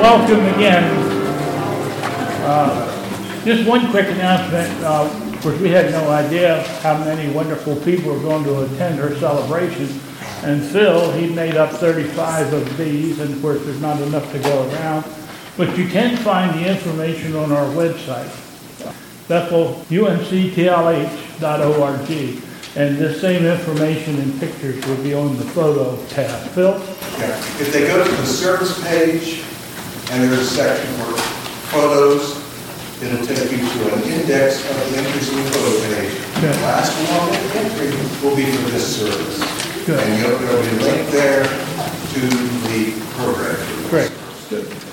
welcome again. Just one quick announcement. Of course, we had no idea how many wonderful people were going to attend our celebration. And Phil, he made up 35 of these, and of course, there's not enough to go around. But you can find the information on our website, BethelUNCTLH.org. And this same information and pictures will be on the photo tab. Phil? Yeah. If they go to the service page and there's a section for photos, it'll take you to an index of the entries in the photo page. Good. The last one entry will be for this service. Good. And there'll be a link there to the program. Great. Good.